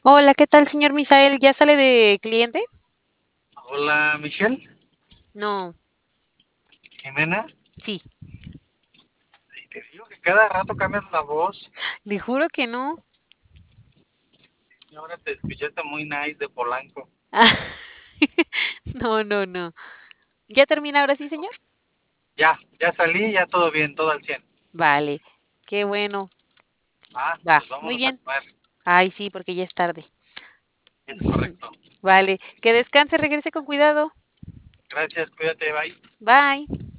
Hola, ¿qué tal, señor Misael? ¿Ya sale de cliente? Hola, Michelle, No, Jimena. sí, Y te digo que cada rato cambias la voz le juro que no. y ahora te escuchaste muy nice de Polanco. Ah, no, no, no. ¿Ya termina ahora sí, señor? Ya salí, ya todo bien, todo al 100. Vale, qué bueno. Va, Pues muy vámonos a bien. comer. Ay, sí, porque ya es tarde. Es correcto. Vale, que descanse, regrese con cuidado. Gracias, cuídate, bye. Bye.